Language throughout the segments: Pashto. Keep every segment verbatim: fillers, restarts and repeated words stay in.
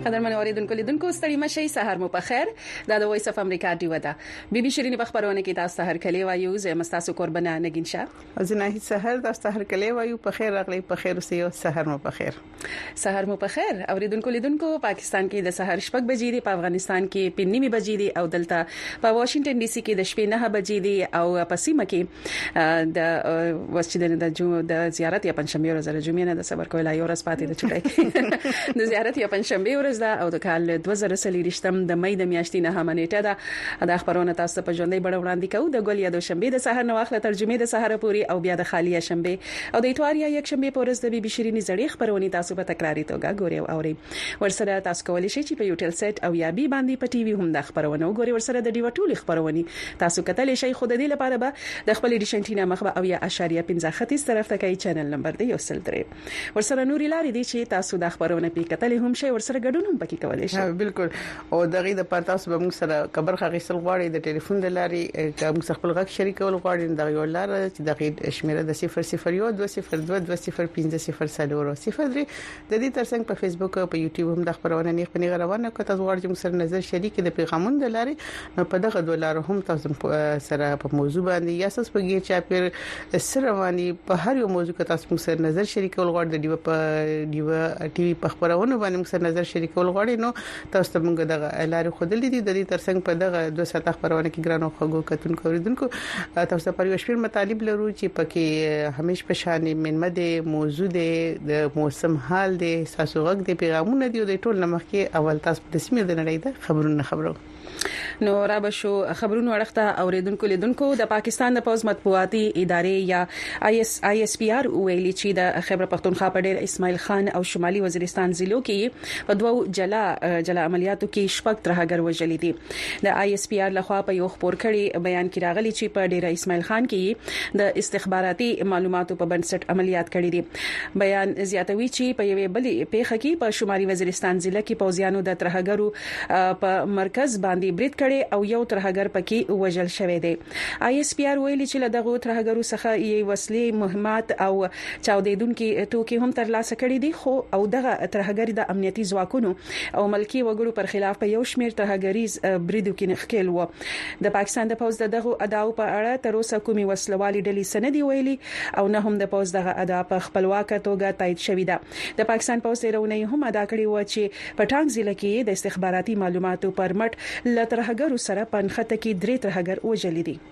قدرمن اوریدونکو لیدونکو ستړي مشي سحر مو په خیر دا د وایس اف امریکا دیو ده بي بي شيرين په خبرونه کې تاسو هر کلی وایو زه مستاسو قربانه نگین شاه ازنه سحر تاسو هر کلی وایو په خیر راغلی په خیر اوسئ سحر مو په خیر سحر مو په خیر اوریدونکو لیدونکو پاکستان کې د سحر شپږ بجې دی په افغانستان کې په نیمه بجې دی او دلته په واشنگټن ډي سي کې د شپې نه بجې دی او په سیمه کې د وسچدن د جو د زیارت یا پنځمه ورځ د جمعې نه د صبر کولای یو ورځ پاتې د چټای د زیارت یا پنځمه ورځ دا او د کال دوه زره سلیریشتم د مې د میاشتې نه همنيټه ده د خبرونه تاسو په ژوندۍ بڼه وړاندې کوو د ګل یا د شنبه د سحر نو اخله ترجمه د سحر پوری او بیا د خالیه شنبه او د اتوار یا یک شنبه پورز د بي بي شيرين زړې خبرونه تاسو په تکراری توګه ګوري او اوري ورسره تاسو کولی شئ چې په یوټل سیټ او یا بي باندې په ټي وي هم د خبرونه وګوري ورسره د ډیو ټول خبرونه تاسو کتلی شئ خو د دې لپاره به د خپل ډیشنټینا مخبه او یا اشاریه پنځه ختیس طرف ته کوي چینل نمبر دی یو سل درې ورسره نوري لاري دي چې تاسو د خبرونه په کتلی هم شئ ورسره ګډون هم پکې کولای شئ بالکل او دغه د پاتاس به موږ سره خبر خغیسل غواړي د ټلیفون د لاري کوم خپل غږ شریکول غواړي د یو لار چې دغه شمیره د صفر صفر یو دوه صفر دوه دوه صفر پنځه صفر صفر صفر درې د دې ترڅنګ په فیسبوک او په یوټیوب هم د خبرونه نه خپل روانه کوي تاسو غواړئ چې موږ سره نظر شریک د پیغامونو د لاري نو په دغه ډولار هم تاسو سره په موضوع باندې یا تاسو په ګیر چا پیر سره باندې په هر یو موضوع کې تاسو موږ سره نظر شریکول غواړئ د دیو په دیو ټي وي په خبرونه باندې موږ سره نظر شریکول غواړئ نو تاسو ته موږ دغه لاري خودلې دي د دې ترڅنګ په دغه دوه ساعت خبرونه کې ګرانو خغو کتون کوریدونکو تاسو په یو شپږ مطالب لرو چې پکې همیش په شان منمه موضوع د موسم حال د ساسو غږ د پیغامونه دی د ټول نمخ کې اول تاسو د سیمه د نړۍ د خبرونه خبرو نو را به شو خبرونو اړخته اوریدونکو لیدونکو د پاکستان د پوز مطبوعاتي ادارې یا آی اس آی اس پی آر ویلي چې د خیبر پختونخوا په ډیر اسماعیل خان او شمالي وزیرستان ضلعو کې په دوو جلا جلا عملیاتو کې شپږ ترهګر وژل دي د آی اس پی آر لخوا په یو خبر کړي بیان کې راغلي چې په ډیر اسماعیل خان کې د استخباراتي معلوماتو په بنسټ عملیات کړي دي بیان زیاتوي چې په یوې بلې پیښه کې په شمالي وزیرستان ضلع کې پوزیانو د ترهګرو په مرکز باندې برید کړي او یو ترهګر پکې وژل شوی دی آی اس پی آر ویلي چې له دغه ترهګرو څخه یې وسلې مهمات او چاودیدونکو توکي هم ترلاسه کړي دي خو او دغه ترهګر د امنیتي ځواکونو او ملکی وګړو پر خلاف په یو شمېر ترهګریز بریدو کې نخکېل و د پاکستان د پوز دغه اداو په اړه تر اوسه کومي وسلوالي ډلې سندي ویلي او نه هم د پوز دغه ادا په خپلواکه توګه تایید شوې ده د پاکستان پوز رونه هم ادا کړی و چې په ټانګ ضلع کې د استخباراتي معلوماتو پر مټ لترهګرو سره پنځه کې درې ترهګر وژل دي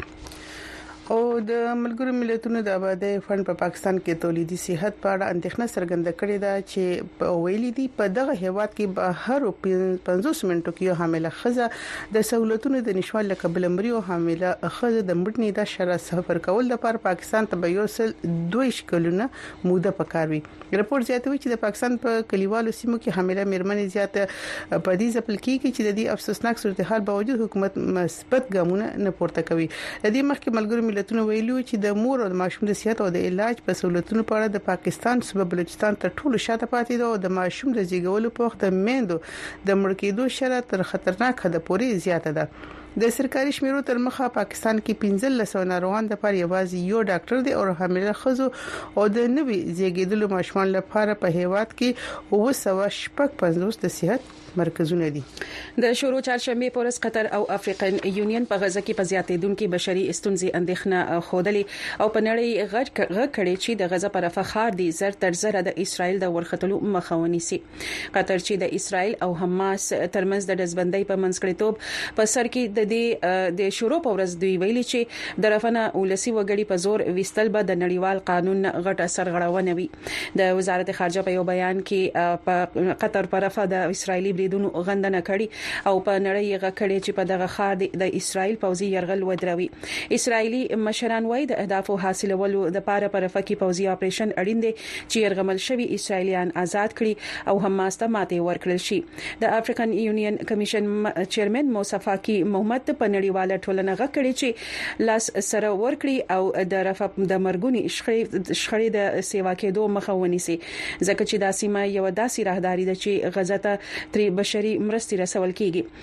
او د ملګرو ملتونو د آبادی فند په پاکستان کې تولیدي صحت په اړه اندېښنه څرګنده کړې ده چې په ویلي دي په دغه هیواد کې به هر پنځوس منټو کې یو حامله خزه د سہولتونو د نشوال کبل مري او حامله خزه د مړنی د شر سفر کول لپاره پاکستان ته به یو سل دوه شکلونه موده پکاروي رپورت زیاتوي چې د پاکستان په کلیوالو سیمو کې حامله مېرمنې زیاته په دې ځپل کېږي چې د دې افسوسناک صورتحال باوجود حکومت مثبت ګامونه نه پورته کوي د دې مخکې ملګرو ملتونو ویلو چې د مور او د ماشوم د صحت او د علاج په سہولتونو په اړه د پاکستان صوبه بلوچستان تر ټولو شاته پاتې ده او د ماشوم د زیږولو په وخت د میندو د مړ کېدو شرط تر خطرناک حد پورې زیاته ده د سرکاري شمیرو تر مخه پاکستان کې پنځه لسو ناروغان د پر یوازې یو ډاکټر دی او حامله خزو او د نوي زیږیدلو ماشومان لپاره په هیواد کې او سوا شپږ پنځوس د صحت مرکزونه دي د شورو چهارشنبه پورس قطر او افریقن یونین په غزه کې په زیاتېدونکو بشري استونزې اندېښنه خودلې او په نړۍ غږ غږ کړي چې د غزه پر فخار دي زر تر زر د اسرایل د ورختلو مخاوني سي قطر چې د اسرایل او حماس ترمنځ د دزبندۍ په منځګړیتوب په سر کې د دې د شورو په ورځ دوی ویلي چې د رفنه ولسی وګړي په زور وستل به د نړیوال قانون غټه سرغړونه وي د وزارت خارجه په یو بیان کې په قطر پر رفه د اسرایلی بریدونو غندنه کړي او په نړۍ غکړي چې په دغه خار د اسرایل پوځي يرغل ودروي اسرایلی مشران وایي د اهدافو حاصلولو د لپاره پر فکی پوځي اپریشن اړین دي چې يرغمل شوی اسرایلیان آزاد کړي او حماس ته ماته ورکړل شي د افریقن یونین کمیشن چیرمن موسی فاکی محمد په نړیواله ټولنه غکړي چې لاس سره ورکړي او د رفع د مرګونی شخړې د سیوا کېدو مخاوني سي ځکه چې د سیمه یو داسې راهداري ده چې غزه ته تری بشري مرستې رسول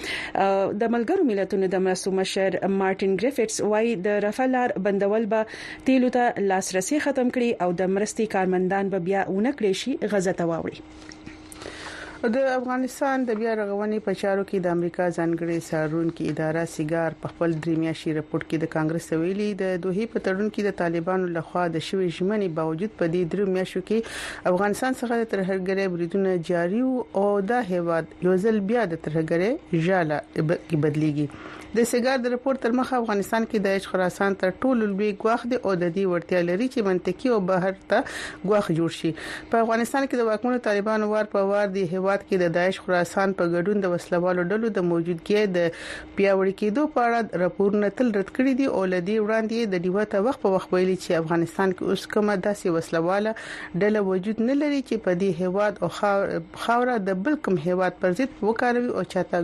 کیږي د ملګرو ملتونو د مرستو مشر مارټین ګریفټس وايي د رفلار بندول به تیلو ته لاسرسي ختم کړي او د مرستي کارمندان به بیا ونه کړي شي غزه ته واوړي د افغانستان د بیا رغونې په چارو کې د امریکا ځانګړي څارونکو اداره سیګار په خپل دریمیاشي رپورت کې د کانګرس ویلي د دوه په تړون کې د طالبانو لخوا د شوی ژمنې باوجود په دې درې میاشتو کې افغانستان څخه د ترهګرۍ بریدونه جاري او د هیواد یو ځل بیا د ترهګرۍ ژاله کې بدليږي. د سیګار د رپورت تر مخه افغانستان کې د خراسان تر ټولو لوی ګواښ دی او د دې ورتیا لري چې منطقي او بهر ته ګواښ جوړ شي. په افغانستان کې د واکمنو طالبانو وار په وار د هیواد کې د داعش خراسان په ګډون د وسلوالو ډلو د موجودګۍ د پیاوړي کېدو په اړه راپورونه تل رد کړی دي او لدی وړاندې د دیوه ته وخت په وخت ویلي چې افغانستان کې اوس کومه داسې وسلواله ډله وجود نه لري چې په دې هیواد او خاوره د بل کوم هیواد پر ضد وکاروي او چاته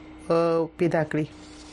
ګواښ پیدا کړي.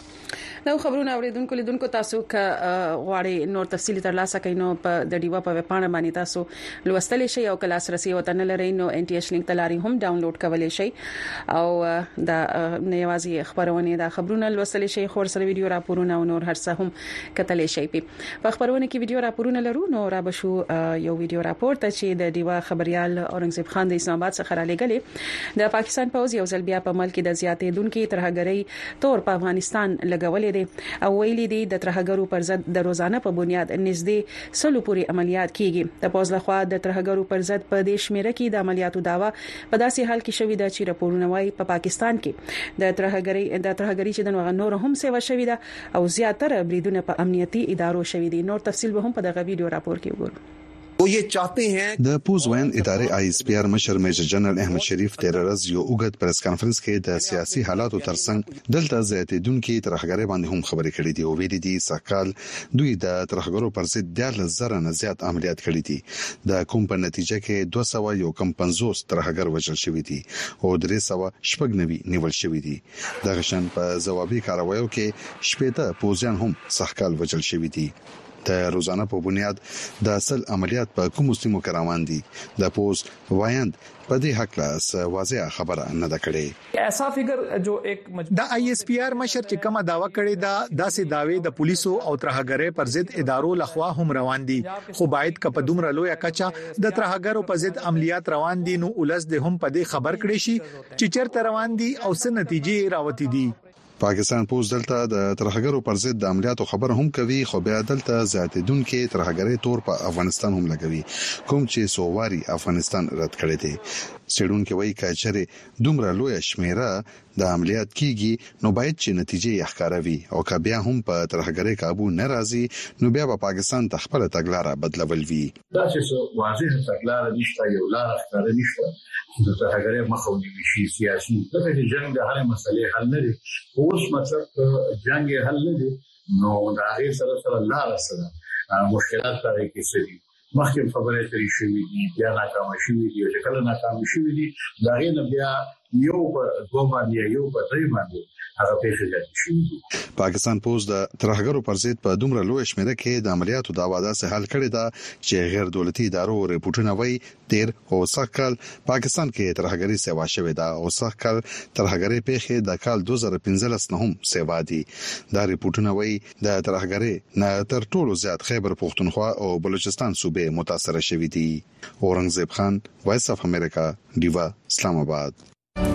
نو خبرونه اوریدونکو لیدونکو تاسو ک غواړئ نور تفصیلی ترلاسه کړئ نو په د ډیوا په وپاڼه باندې تاسو لوستل شي او کلاس رسي وطن لري نو ان ټي ایچ لینک تلاري هم ډاونلوډ کولای شي او دا نیوازي خبرونه دا خبرونه لوستل شي خور سره ویډیو راپورونه او نور هر څه هم کتلی شي. په خبرونه کې ویډیو راپورونه لرو نو را بشو یو ویډیو راپور ته چې د ډیوا خبريال اورنګزیب خان د اسلام آباد څخه را لګلې د پاکستان پوز یو ځل بیا په ملک د زیاتې دونکو ترهګرۍ تور په افغانستان لګولې او ویلي دي د ترهګرو پر ضد د روزانه په بنیاد نږدې سلو پوري عملیات کیږي. د پوز لخوا د ترهګرو پر ضد په دې شمیره کې د عملیاتو داوا په داسې حال کې شوې ده چې راپورونه وايي په پاکستان کې د ترهګرۍ د ترهګرۍ چې د نوغ نور هم سیوا شوې ده او زیاتره بریدونه په امنیتي ادارو شوې دي. نور تفصیل به هم په دغه ویډیو راپور کې وګورئ. वो ये चाहते हैं د پوزوین ادارې آی اس پی آر مشر میجر جنرال احمد شریف تیررز یو وګت پریس کانفرنس کې د سیاسي حالاتو ترڅنګ دلته زیاتېدونکو ترهګرۍ باندې هم خبرې کړې دي او ویلي دي سکهال دوی د ترهګرو پر ضد د زره نه زیات عملیات کړې دي. د کوم په نتیجه کې دوه سوه یو کم پنځوس ترهګر وژل شوی دي او درې سوه شپږ نوي نیول شوی دي. د غشن په ځوابي کاروایو کې شپږ پوزیان هم سکهال وژل شوی دي. د روزانه په بنیاد د اصل عملیات په کوم سیمو کې روان دي. د پوز وایند په دې حق لا واضح خبره نه ده کړې. ایسا فګر جو ایک د آی اس پی آر مشر چې کومه داوا کړې ده داسې داوی د پولیسو او ترهګرۍ پر ضد ادارو لخوا هم روان دي خو باید ک په دومره لوی کچا د ترهګرو پر ضد عملیات روان دي نو ولس د هم په دې خبر کړي شي چې چیرته روان دي او څه نتیجې راوتی دي. پاکستان پوز دلته د ترهګرو پر ضد د عملیاتو خبر هم کوي خو بیا دلته زیاتېدونکو ترهګرۍ تور په افغانستان هم لګوي کوم چې سوواري افغانستان رد کړی دی. سړونکو وایي کچره دومره لوی شمیره د عملیات کیږي نو باید چې نتیجې ښکاروي او کبیا هم په ترهګرۍ قابو ناراضي نو بیا په پاکستان تخپل تګلارې بدلول وی. دا چې واضح تګلارې نشته یو لار ښکار نشته د ترهګرۍ مخاوني شي سیاسي دغه جنگ د هر مسلې حل نه دی. اوس مطلب جنگ حل نه دی نو دا غیر سره سره لار سره مشکلات راځي کې سړي مخکې خبره ترې شوې دي بیا ناکام شوې دي او کله ناکام شوې دي دا غیر بیا یو په دوه باندې یو په درې باندې هغه پیښه جاتې شوې دي. پاکستان پوز د ترهګرو پر ضد په دومره لوی شمیره کې د عملیاتو داوا داسې حل کړی دا چې غیر دولتي ادارو ریپورتونه وایي تیر او سکهال پاکستان کې ترهګرۍ سیوا شوې ده او سکهال ترهګرۍ پیښه د کال دوه زره پنځلس نه هم سیوا دي. دا ریپورتونه وایي د ترهګرۍ نه تر ټولو زیات خیبر پختونخوا او بلوچستان صوبې متاثر شوې دي. اورنګزیب خان وایس اف امریکا ډیوا اسلام آباد.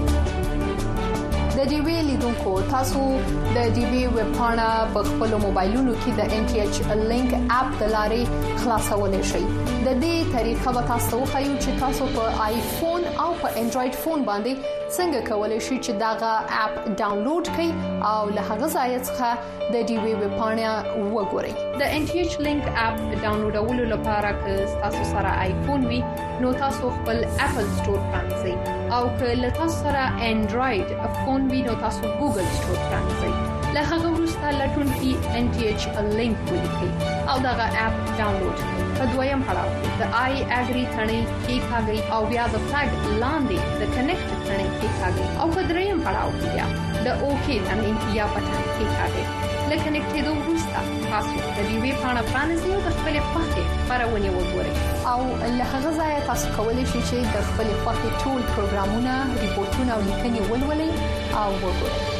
د ډي وی لیدونکو تاسو د ډي وی ویب پاڼه په خپل موبایلونو کې د ان ټي ایچ لینک اپ د لارې خلاصولای شئ. د دې طریقه به تاسو خایو چې تاسو په آیفون او په انډراید فون باندې څنګه کولای شئ چې داغه اپ ډاونلوډ کړئ او له هغه ځای څخه د ډي وی ویب پاڼه وګورئ. د ان ټي ایچ لینک اپ ډاونلوډولو لپاره که تاسو سره آیفون وي نو تاسو خپل اپل سٹور پرانځئ او که له تاسو سره انډراید فون وي نو تاسو ګوګل سٹور پرانځئ. له هغه وروسته لټون کې ان ټي ایچ لینک ولیکئ او دغه اپ ډاونلوډ کړئ. په دویم پړاو کې د آی اګری ثنې کې کاږئ او بیا د فلګ لاندې د کنیکټ ثنې کې کاږئ او په دریم پړاو کې بیا د اوکی ثنې یا بټن کې کاږئ. لکه کنیکټېدو وروسته تاسو د دې وی پاڼه پرانیزئ او د خپل خوښې خبرونه وګورئ او له هغه ځای تاسو کولی شئ چې د خپل خوښې ټول پروګرامونه ریپورتونه او لیکنې ولولئ او وګورئ.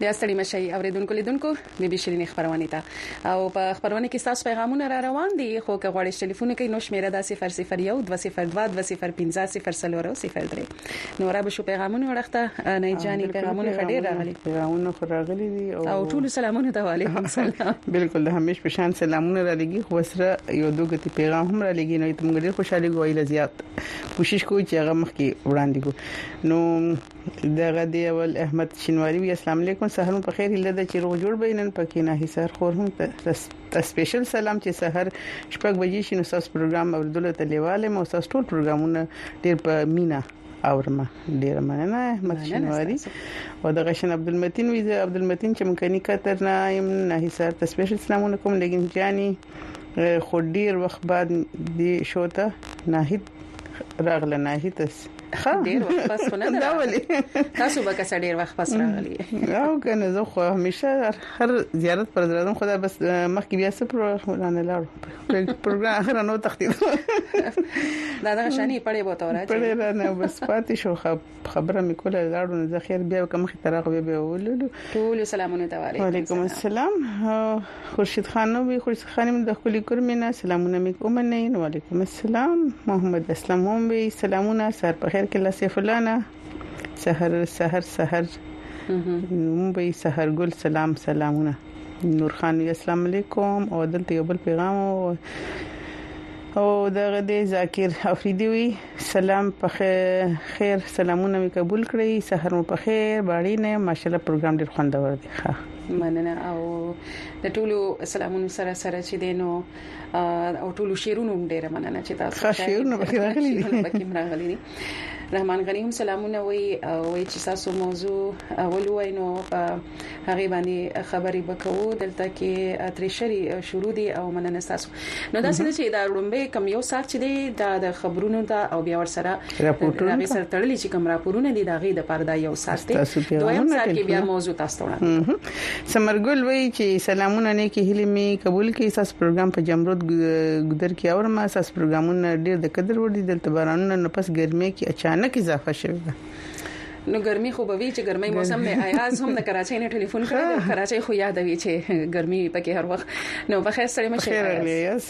یا ستړي مشي اوریدونکو لیدونکو د بشرینې خبرونه ته او په خبرونه کې تاسو پیغامونه را روان دي خو که غواړئ ټلیفون کې نو شمیره د صفر صفر یو دوه صفر دوه دوه صفر پنځه صفر صفر صفر درې نو را به شو پیغامونه ورخته نه جاني پیغامونه خډیر راغلي پیغامونه خو راغلي دي او ټول سلامونه ته علیکم السلام بالکل د همیش په شان سلامونه را لګي خو سره یو دوه پیغام هم را لګي نو ته موږ ډیر خوشاله ګوایل زیات کوشش کوو چې هغه مخکې وړاندې کو نو دغه دی اول احمد شینواری السلام علیکم سحر په خیر هله چې روغ جوړ بینن پکې نه هیڅ خور هم ته سپیشل سلام چې سحر شپږ بجې شنو تاسو پروګرام اوردل ته لیواله مو تاسو ټول پروګرامونه ډیر په مینا اورما ډیر مننه احمد شینواری او د غشن عبدالمتین وی عبدالمتین چې مکنی کتر نه يم نه هیڅ ته سپیشل سلامونه کوم لیکن جاني خو ډیر وخت بعد دی شوته ناهید راغله ناهید ډیر وخت پس خو نه دا ولي تاسو به کس ډیر وخت پس راغلی او کنه زه خو همیشه هر زیارت پر درادم خدا بس مخکې بیا څه پروګرام نه لاړو پروګرام هر نو تختید دا دا شانی پړې بوته راځي پړې نه بس پاتې شو خبره مې کوله لاړو نه ذخیر بیا کوم خې ترغه بیا ولولو ټول سلامونه ته وعلیکم السلام خورشید خان نو خورشید خانم د خپل کورمینا سلامونه مې کوم نه وعلیکم السلام محمد اسلام هم وی سلامونه سر په خیر کې لاسه فلانه سحر سحر سحر ممبئی سحر ګل سلام سلامونه نور خان السلام علیکم او دلته یو بل پیغام او دغه د ذاکر افریدی وی سلام په خیر سلامونه می قبول کړی سحر مو په خیر باندې نه ماشاءالله پروګرام ډیر خوندور دی ښه مننه او د ټولو سلامونو سره سره چې دینو او ټولو شیرونو ډیر مننه چې تاسو ښه شیرونه به راغلي دي پکې راغلي دي رحمان غنی هم سلامونه وي او چې تاسو موضوع اول وینو په هغه باندې خبري وکړو دلته کې اتریشري شروع دي او مننه تاسو نو دا څه چې دا رومبه کم یو سات چې دی د خبرونو ته او بیا ور سره راپورټونه سره تړلې چې کوم راپورونه دي دا غي د پردا یو سات دی دویم سات کې بیا موضوع تاسو ته سمرګل وی چې سلامونه نه کې هلي می قبول کې ساس پروګرام په جمرود ګدر کې اور ما ساس پروګرامونه ډیر د قدر ور دي دلته بارانونه نه پس ګرمي کې اچانک اضافه شوه نو ګرمي خو به وی چې ګرمي موسم نه ایاز هم د کراچۍ نه ټلیفون کړو کراچۍ خو یاد وی چې ګرمي پکې هر وخت نو په خیر سره مشه خیر الیاس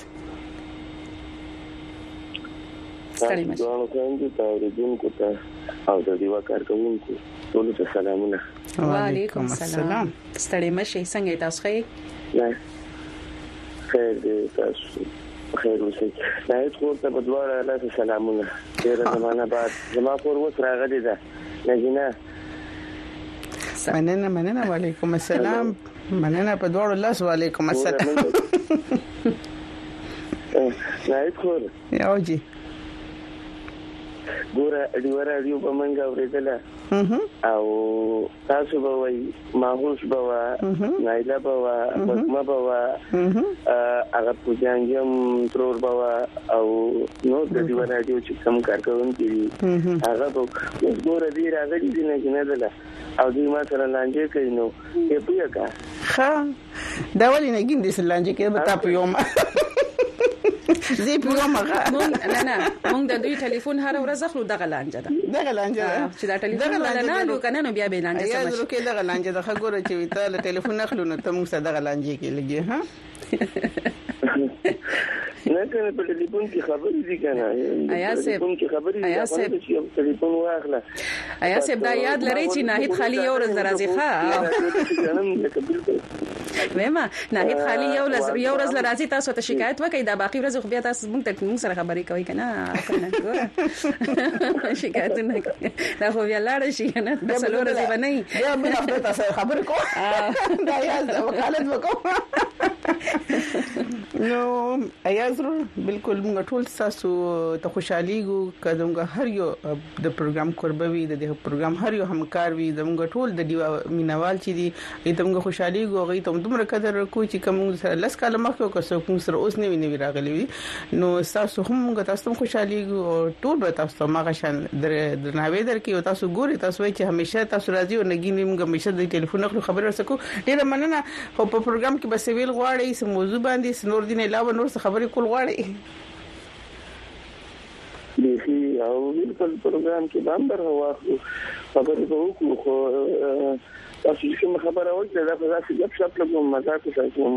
ستړي مشه نو څنګه تاسو دې کو ته او د دیوا کارکونکو ټول ته سلامونه وعلیکم السلام ستړي مشه څنګه تاسو ښه خیر دې تاسو خیر اوسئ دا هیڅ ورته په دواړه الله سلامونه ډېر زمانہ بعد زما کور وس راغلی ده نجینا مننه مننه وعلیکم السلام مننه په دواړو الله وعلیکم السلام نه هیڅ کور یو جی ګوره دیواره دیو په منګه ورېدله او تاسو به وای ماهوش به نایلا به بسمه به هغه پوجانګم ترور به او نو د دیواره دیو چې کوم کار کوونکی دي هغه به ګوره دی راغلی دي نه کنه دله او دوی ما سره لانجه کوي نو یې پوهه ښه دا ولې نه ګین دي سره لانجه کوي به تاسو یوم زی په ماغه مونږ نه نه مونږ د دوی ټلیفون هر ورځ خلو دغه لانجه ده دغه لانجه چې دا ټلیفون نه نه کنه نو بیا به لانجه سمج یا زه کې دغه لانجه ده خګوره چې ویته له ټلیفون نخلو نو ته موږ سره دغه لانجه کې لګي ها نه کنه په ټلیفون کې خبرې دي کنه آیا سه ټلیفون کې خبرې دي آیا سه ټلیفون واخله آیا سه دا یاد لري چې ناهید خالی یو ورځ راځي ښا وېما ناهید خالی یو ورځ یو ورځ راځي تاسو ته شکایت وکړئ دا باقي ورځ خو بیا تاسو موږ ته موږ سره خبرې کوي کنه کنه شکایت نه دا خو بیا لاړ شي کنه د څلور ورځې باندې بیا بل هفته تاسو خبرې کوئ دا یاد وکالت وکړو نو ایازرو بالکل موږ ټول تاسو ته خوشحالي ګو کدوګه هر یو د پروګرام قربوي د پروګرام هر یو همکار وي زموږ ټول د دیو مینوال چې دي ایتمغه خوشحالي ګو غي ته دومره قدر کوي چې کوم سره لس کاله مخکې کوڅو کوم سره اوس نه ویني راغلي نو تاسو هم موږ تاسو خوشحالي ګو ټول به تاسو ماغه شان درناوي درکې او تاسو ګوري تاسو چې همیشه تاسو راځي او نګینې موږ همیشه د ټلیفون خپل خبر ورسکو ډیر مننه خو په پروګرام کې بس ویل غواړي سم موضوع باندې سنور دین علاوه نور څه خبرې کول غواړي دي او بالکل پروګرام کې باندې راوخو خبرې به وکړو خو تاسو چې خبره وکړه دا په تاسو د خپل په مزاج کې کوم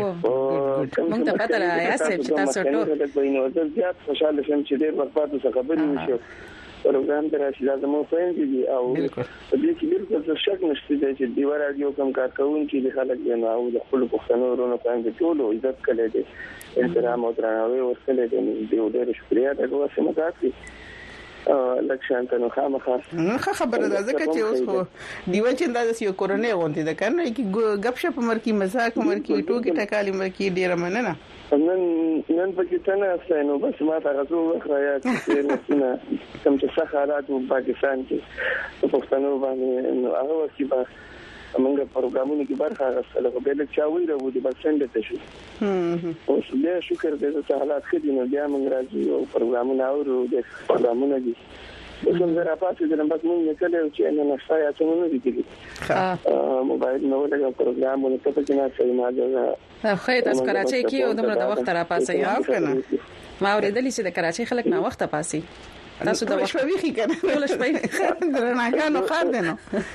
موږ ته پته راځي چې تاسو ټول د بینو د زیات خوشاله شم چې ډېر وخت څخه خبرې وشو پروګرام تر راشي لازم وفهم دي او د دې کې بالکل څه شک نشته چې دی رادیو کوم کار کوونکي د خلک نه او د خپل پښتنو ورونو څنګه ټول عزت کړي دي احترام او درناوی ورکړي دي د ډېر شکریا دغه سمات دي لکشان ته نو خامخا خبره ده ځکه چې اوس خو دیو چې انداز یو کورونه غونډه ده کنه چې غب شپ مرکی مزاق مرکی ټوکی ټکالي مرکی ډیره مننه نن نن پکې څنګه اسنه بس ما ته غوښتل وخرایا چې نسنه کوم چې څه حالات په پاکستان کې په پښتنو باندې نو هغه وخت به موږ پروګرامونه کې برخه غوښتل خو به له چاوي راو دي بس څنګه ته شو اوس بیا شکر دې چې حالات خدي نو بیا موږ راځو او پروګرامونه اورو د پروګرامونه دي کوم زرا پاتې د نمبر موږ نه کړو چې نه نشای څنګه نه دي ها موبایل نو له پروګرامونه ته په نه سي ما دا خو تاسو کراچۍ کې او دمر د وخت را پاسه یا کنه ما اوریدلی چې د کراچۍ خلک نه وخت پاسي تاسو د وخت شپې کې کنه ټول شپې درناګانو خار دینو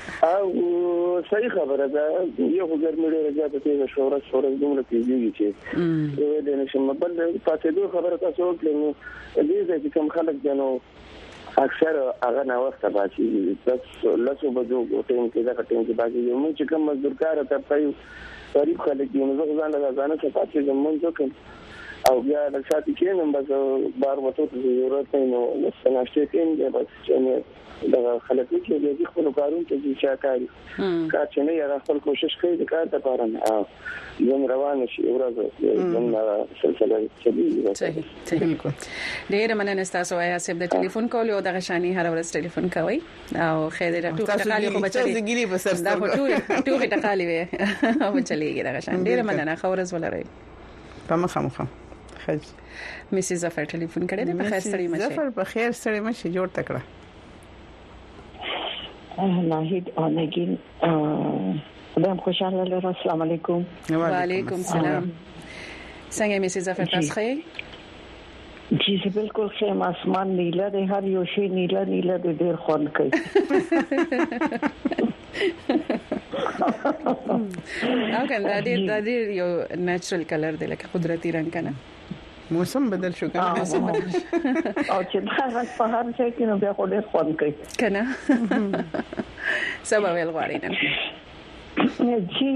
او صحیح خبره ده یو ګرمي ډیره زیاته تیزه شورش شورش دومره تیزیږي چې یو د نشم بل پاتې دوه خبره تاسو وکړو دې چې کوم خلک جنو اکثر هغه نه وخت پاتې بس لاسو بجو ټیم کې دا ټیم کې باقي یو چې کوم مزدور کار ته پایو غریب خلک یې نو ځان له ځانه څخه پاتې زمونږ کوم او بیا د شاتي کې نن بس بار وته ضرورت نه نو سناشته کې نه بس چې دا خلک چې دې خپل کارونه چې چا کوي کار چې نه یې خپل کوشش کوي د کار لپاره نه یم روان شي ورځ زموږ سلسله چې صحیح صحیح ډېر مننه تاسو آیا سب د ټلیفون کول او د غشاني هر ورځ ټلیفون کوي او خیر راټو ټکالي خو بچي زګيري په سر دا ټول ټول ټکالي وي او چلیږي د غشان ډېر مننه خورز ولري پمخه مخه خج میسي ظفر ټلیفون کړی دی په خیر سړی مشه ظفر په خیر سړی مشه جوړ تکړه ناهید اونګین خدام خوشاله لرو السلام علیکم وعلیکم السلام څنګه میسي ظفر تاسو ښه جی بالکل خیم اسمان نیلا دی هر یو شی نیلا نیلا دی ډیر خوند کوي او کنه دا ډیر دا ډیر یو نېچرل کلر دی لکه قدرتي رنگ کنه موسم بدل شو کنه او چې دا رنگ په هر ځای کې نو بیا خو ډیر خوند کوي کنه سبا ویل غواړي نه جی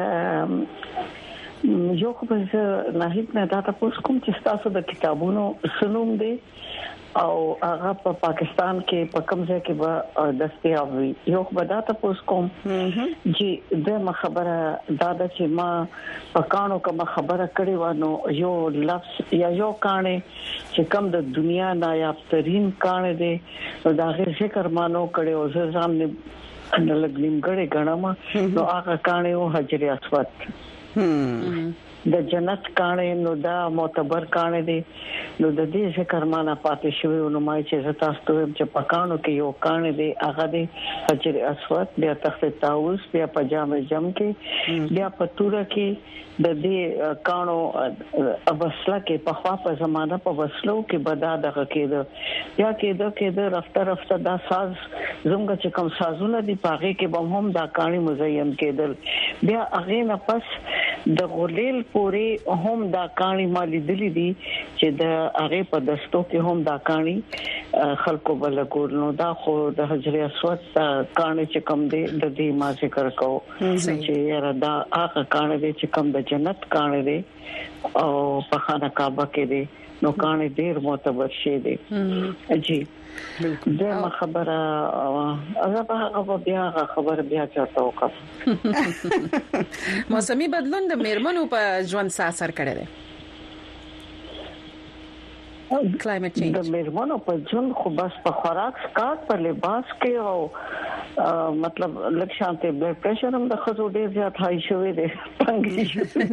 یو خو په ناهید نه دا تاسو کوم چې تاسو د کتابونو سنوم دی او هغه په پاکستان کې په کوم ځای کې به دستیاب وي یو خو دا تاسو کوم چې د خبره دا د چې ما په کانو کوم خبره کړې و نو یو لفظ یا یو کانه چې کوم د دنیا نایاب ترين کانه دی دا غیر ذکر مانو کړي او ځان نه لګلم غړې غنما نو هغه کانه او حجر اسود د جنت کانه نو دا معتبر کانه دي نو د دې ذکر معنا پاتې شوی نو ما چې تاسو ته چې پکانو کې یو کانه دي هغه دي حجر اسود بیا تخت طاووس بیا پجامه جم کې بیا پتوره کې د دې کانو اوسلا کې په خوا په زمانہ په وسلو کې بدا دغه کېده یا کېده کېده رفته رفته دا ساز زموږ چې کوم سازونه دي پاغه کې به هم دا کاني مزین کېدل بیا هغه نه پس د غلیل پوری هم دا کاني مالي دلی دي چې د هغه په دستو کې هم دا کاني خلکو بل کول نو دا خو د حجر اسود کاني چې کوم دي د دې ما ذکر کو چې یاره دا هغه کاني چې کوم د جنت کاني دي او په خانه کعبه کې دي نو کاني ډیر معتبر شي دي جی دا خبره هغه هغه بیا خبر بیا چاته وکړه موسمي بدلون د میرمنو په ژوند څه اثر کړی دی کلایمټ چینج د میرمنو په ژوند خو بس په خوراک سکات په لباس کې او مطلب لکه شانته بلډ پريشر هم د خزو ډیر زیات هاي شوی دی پنګي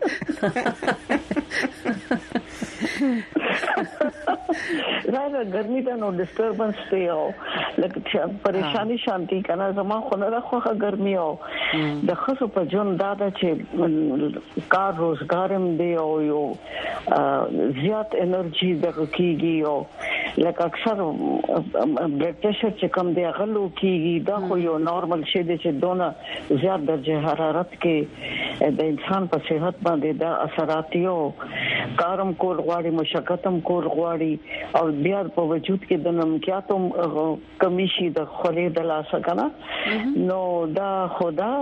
راځه ګرمي ته نو ډیسټربنس دی او لکه پریشانی شانتي کنه زما خو نه راخه ګرمي او د خزو په ژوند دا چې کار روزګار هم دی او یو زیات انرژي دغه کیږي او لکه اکثر بلډ پريشر چې کم دی غلو کیږي دا خو یو نارمل شی دی چې دونه زیات درجه حرارت کې د انسان په صحت باندې دا اثرات یو کارم کول غواړي مشقتم کول غواړي او بیا په وجود کې د نمکیاتو کمی شي د خولې د لاسه کنه نو دا خدا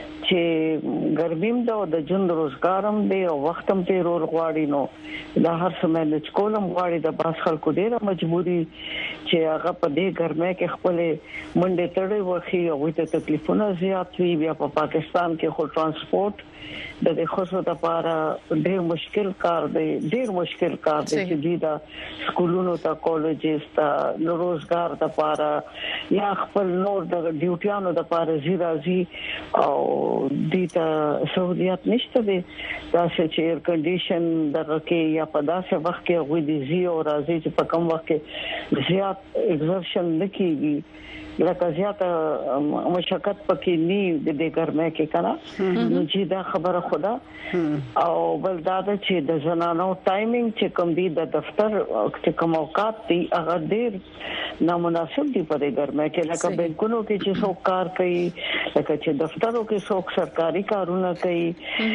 چې ګرمیم دا د جون روزګارم دی او وختم ته رول غواړي نو دا هر څه مینج کولم غواړي د باس خلکو ډیره مجبوري چې هغه په دې ګرمه کې خپل منډه تړي وخی او ته تکلیفونه زیات وی بیا په پاکستان کې خو ترانسپورت د دې خصوصا لپاره ډېر مشکل کار دی ډېر مشکل کار دی چې دوی دا سکولونو ته کالجز ته روزګار لپاره یا خپل نور د ډیوټیانو لپاره زیرازي او د سہولیت نشته دي دا چې ایر کنډیشن دغه کې یا په داسې وخت کې غوي دي زی او راځي چې په کوم وخت کې زیات ایگزرشن نکېږي لکه زیاته مشقت پکې ني د دې ګرمه کې کړه نو چې دا خبره خدا او بل دا چې د زنانو ټایمینګ چې کوم دی د دفتر چې کوم اوقات دي هغه ډېر نامناسب دي په دې ګرمه کې لکه بانکونو کې چې څوک کار کوي لکه چې دفترو کې څوک سرکاري کارونه کوي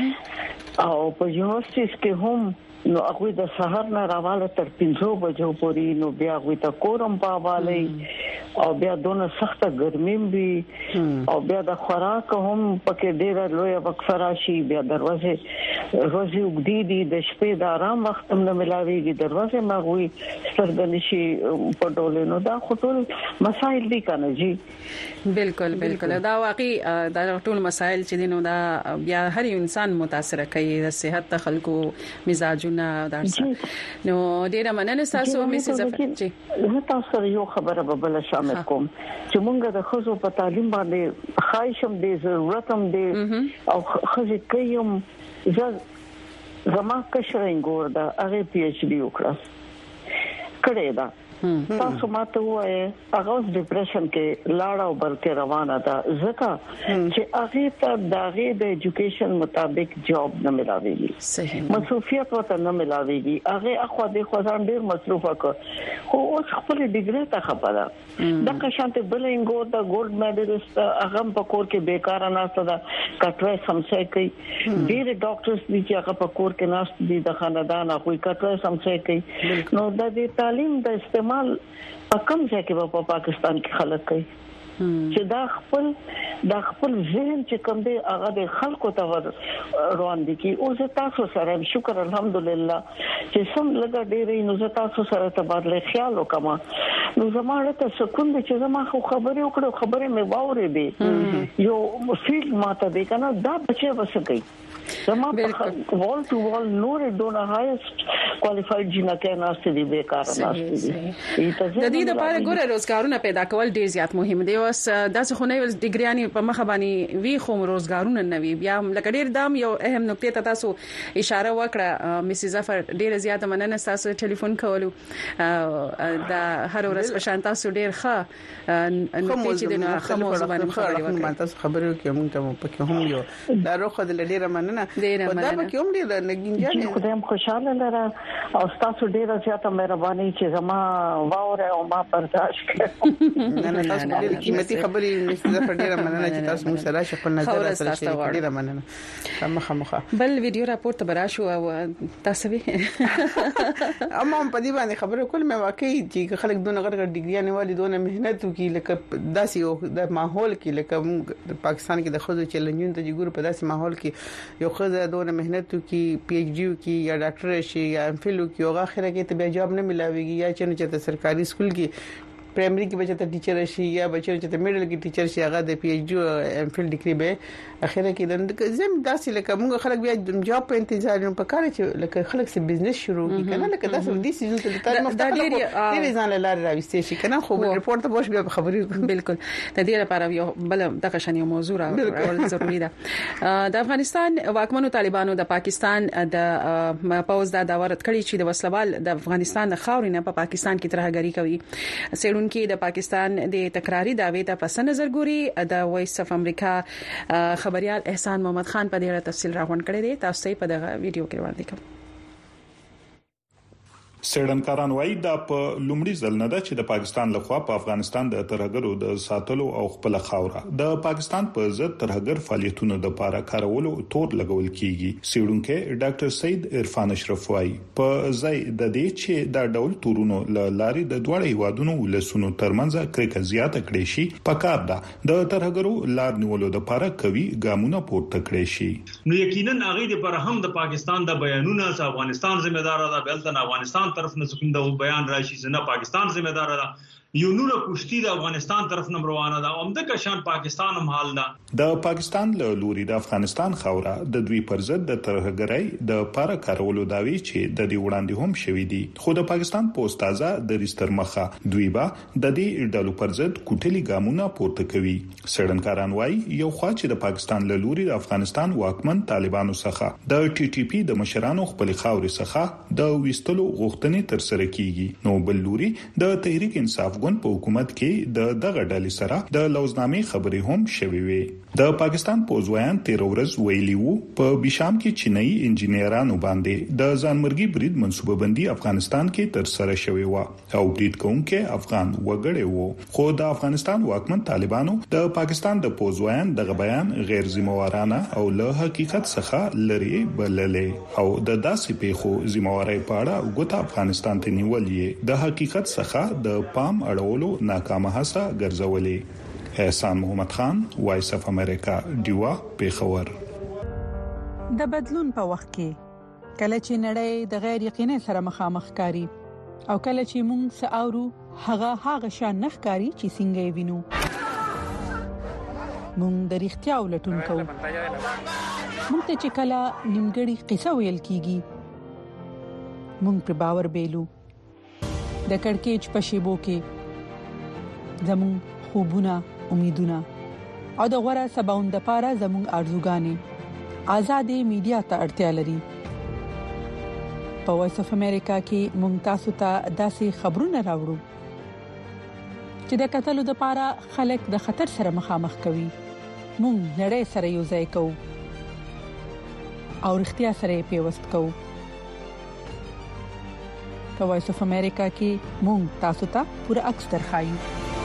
او په یونیورسيټیز کې هم نو هغه د سحر نه راواله تر پنځو بجو پورې نو بیا غوي ته کورم پاوالي او بیا دونه سخت ګرمیم وي او بیا د خوراک هم پکې ډیره لوی وقفه راشي بیا دروازه روزي وګدي دي د شپې د آرام وخت هم نه ملاويږي دروازه ما غوي سترګنشي پټول نو دا خطر مسائل دي کنه جی بالکل بالکل دا واقعي دا ټول مسائل چې دینو دا بیا هر انسان متاثر کوي د صحت د خلکو مزاجونه درس نو ډیره مننه تاسو میسز ظفر جی زه تاسو یو خبره به بل شامل کوم چې مونږ د خزو په تعلیم باندې خواهشم دي ضرورت هم دي او خزي کوم زه زما کشرین ګور دا هغه پی ایچ ډی وکړه کړه دا تاسو ماته وایي هغه ډیپریشن کې لاړ او بلکې روانه ده ځکه چې هغه ته دغه د ایجوکیشن مطابق جاب نه ملاويږي صحیح مصروفیت ورته نه ملاويږي هغه اخو د خزان ډیر مصروفه کو خو اوس خپل ډیګری ته خبره د قشانته بلینګو د ګولډ میډلیسټ هغه په کور کې بیکار نه ستدا کټوي سمڅه کوي ډیر ډاکټرز دي چې هغه په کور کې ناست دي د خاندان هغه کټوي سمڅه کوي نو د دې تعلیم د استعمال په کوم ځای کې په پاکستان کې خلک کوي چې دا خپل دا خپل ذهن چې کوم دی هغه د خلکو ته روان دي کی او زه تاسو سره شکر الحمدلله چې سم لګا ډېرې نو زه تاسو سره تبادله خیال وکم نو زموږ ته سکون دي چې زما خو خبرې وکړو خبرې مې واورې دي یو فیل ماته دی کنه دا بچي وسکي زما په وال ټو وال نور دونه هایست کوالیفاید جنکه ناشته دي بیکار ناشته دي د دې لپاره ګوره روزګارونه پیدا کول ډیر زیات مهم دي اوس داسې خو نه ډیګریانی په مخ باندې وی خو روزګارونه نه وی بیا لکه ډیر دام یو اهم نقطه ته تاسو اشاره وکړه میسز ظفر ډیر زیات مننه تاسو ټلیفون کولو دا هر ورځ په شان تاسو ډیر ښه نقطه چې د خمو زبانه خبرې وکړه تاسو خبرې کوي موږ ته پکې هم یو دا روخه د ډیره مننه ډیره مننه دا پکې هم ډیره نګینجانې خدایم خوشاله لره او تاسو ډیره زیاته مهرباني چې زما واوره او ما برداشت کړو نه نه تاسو ډیره قیمتي خبرې مستزه پر ډیره مننه چې تاسو موږ سره شپه نظر سره شریک ډیره مننه مخه مخه بل ویډیو راپورټ ته براشو او تاسو به اما په دې باندې خبره کول مې واقعي چې خلک دونه غړ غړ ډیګری نه والي دونه مهنت وکي لکه داسې او د ماحول کې لکه پاکستان کې د خوځو چیلنجونه ته ګور په داسې ماحول کې یو خزه دونه مهنت وکي پی ایچ ډی وکي یا ډاکټر شي یا ام فل وکي او اخره کې ته بیا جواب نه ملاويږي یا چې نه چې سرکاري سکول کې پرایمري کې بچته ټیچر شي یا بچو چې میډل کې ټیچر شي هغه د پی ایچ ډی ام فل ډیګري به اخره کې د زم داسې لکه موږ خلک بیا جواب په انتظار نه پکاره چې لکه خلک سه بزنس شروع کی کنه لکه تاسو دې سيزون ته تعلیم مفتاح دې ځان له لارې راوستي شي کنه خو ریپورت ته بوش بیا خبرې بالکل د دې لپاره یو بل دغه شان یو موضوع راول ضروری ده د افغانستان واکمنو طالبانو د پاکستان د پوز د داورت کړي چې د وسلوال د افغانستان د خاورې نه په پاکستان کې ترهګری کوي سیړون کې د پاکستان د تکراری داوی ته پس نظر ګوري د وایس اف امریکا خبريال احسان محمد خان په ډیره تفصیل راغون کړی دی تاسو په دغه ویډیو کې وړاندې کوم سړنکاران وایي دا په لومړي ځل نه ده چې د پاکستان لخوا په افغانستان د ترهګرو د ساتلو او خپل خاوره د پاکستان په ضد ترهګر فعالیتونو د لپاره کارولو تور لګول کیږي. سیډونکو ډاکټر سید عرفان اشرف وایي په ځای د دې چې دا ډول تورونو لاري د دوړې هوادونو ولسونو ترمنځ کرکه زیاته کړي شي پکار ده د ترهګرو لار نیولو د لپاره کوي ګامونه پورته کړي شي. نو یقینا هغه د پر هم د پاکستان د بیانونو چې افغانستان ذمہ دار ده بلته افغانستان طرف نه کوم د بیان راشي چې نه پاکستان ذمہ دار ده یو نور کشتي د افغانستان طرف نه روانه ده او د کشان پاکستان هم حال ده. د پاکستان له لوري د افغانستان خوره د دوی پر ضد د ترهګرۍ د لپاره کارولو داوی چې د دې وړاندې هم شوې دي خو د پاکستان پوسټازا د ریستر مخه دوی با د دې ډلو پر ضد کوټلي ګامونه پورته کوي. سړنکاران وایي یو خوا چې د پاکستان له لوري د افغانستان واکمن طالبانو څخه د ټي ټي پی د مشرانو خپل خاوري څخه د وستلو غوښتنې تر سره کیږي نو بل لوري د تحریک انصاف ګوند په حکومت کې د دغه ډلې سره د لوزنامې خبرې هم شوې وي. د پاکستان پوزویان تیر ورځ ویلي وو په بشام کې چینایي انجینرانو باندې د ځانمرګي برید منصوبه بندي افغانستان کې تر سره شوې و او برید کوونکې افغان وګړي وو خو د افغانستان واکمن طالبانو د پاکستان د پوزویان دغه بیان غیر ذمہوارانه او له حقیقت څخه لري بللې او د داسې پیښو ذمہواري په اړه ګوت افغانستان ته نیولې د حقیقت څخه د پام اړولو ناکامه هڅه ګرځولې. احسان محمد خان وایس اف امریکا دیوا پیښور. د بدلون په وخت کې کله چې نړۍ د غیر یقیني سره مخامخ کاری او کله چې موږ ساورو هغه هغه شان نخکاری چې څنګه وینو موږ د اړتیا ولټون کوو. موږ ته چې کله نیمګړی قصه ویل کیږي موږ په باور بیلو د کڑکېچ په شیبو کې زمون خوبونه امیدونه او د غوړه سباوند لپاره زمون ارزوګانې آزادې میډیا ته اړتیا لري. په وایس اف امریکا کې مونږ تاسو ته داسې خبرونه راوړو چې د قتل لپاره خلک د خطر سره مخامخ کوي. مونږ نړۍ سره یو ځای کوو او اړتیا سره پیوست کوو. په وایس اف امریکا کې مونږ تاسو ته پوره عکس درخایو.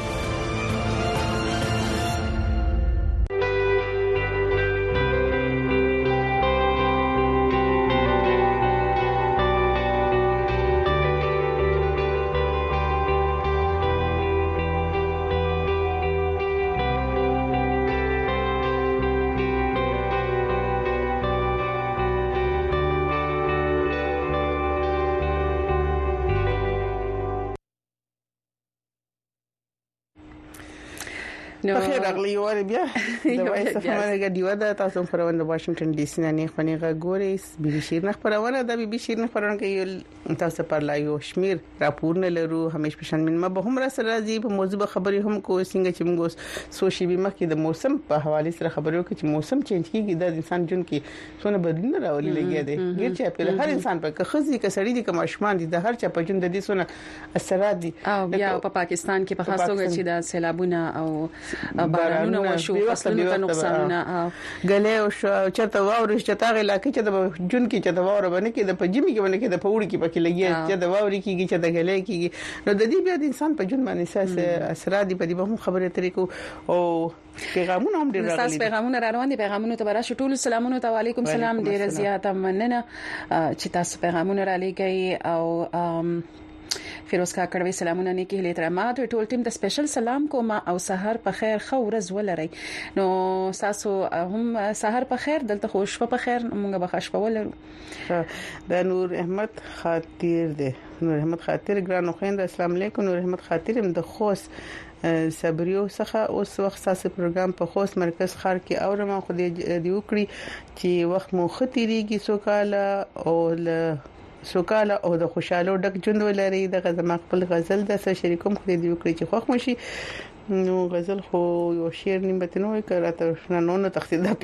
نو په خیر اغلی واره بیا د وایس اف امریکا دیوا د تاسو خبرونه د واشنگټن ډي سي نه خونی غوړې بي بي شیر نه خبرونه د بي بي شیر نه خبرونه کې تاسو پر لایو شمیر راپورونه لرو همیش پېښن من ما به هم را سره راځي په موضوع خبرې هم کو څنګه چې موږ سوشي بي مخکې د موسم په حواله سره خبرو کې چې موسم چینج کیږي د انسان جون کې څونه بدلون راولي لګي دي ګیر چې په هر انسان په خزي کې سړی دي کوم شمان دي د هر چا په جون د دې څونه اثرات دي او بیا په پاکستان کې په خاص توګه چې د سیلابونه او بارانونه وشو فصلونو ته نقصانونه غلې او چرته واوري چې تاغه علاقې چې د جون کې چې د واور باندې کې د پجمی کې باندې کې د پوړی کې پکې لګي چې د واوري کېږي چې د غلې کېږي نو د دې بیا د انسان په جون باندې اساس اثرات دي په دې به خبره طریقو او پیغامونه هم ډیر راغلي تاسو پیغامونه را روان دي پیغامونه ته براشي ټول سلامونه ته وعلیکم سلام ډیر زیاته مننه چې تاسو پیغامونه را لګي او فیروز کا کړوي سلامونه نه کې هلي ترمات ټول ټیم د سپیشل سلام کوم او سحر په خیر خو ورځ ولري نو تاسو هم سحر په خیر دلته خوش په خیر موږ به خوش په ولرو. د نور احمد خاطر دی نور احمد خاطر ګرانو خويند السلام علیکم نور احمد خاطر هم د خوست صبريو څخه اوس وخت تاسو پروګرام په خوست مرکز خار کې اورم خو دې دی وکړي چې وخت مو ختيريږي سوکاله او سوکاله او د خوشاله ډک ژوند ولري د غزما خپل غزل د سره شریکوم خو دې وکړي چې خوښ مشي نو غزل خو یو شعر نیمه نو کړه نو نو تخصیص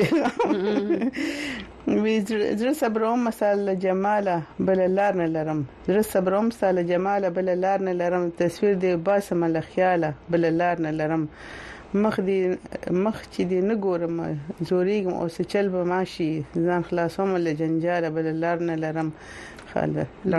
وی زړه صبروم مسال جماله بل لار نه لرم زړه صبروم مسال جماله بل لار نه لرم تصویر دې باسم له خیاله بل لار نه لرم مخ دې مخ چې دې نه ګورم زوريګم او څه چل به ماشي ځان خلاصوم له جنجال بل لار نه لرم خاله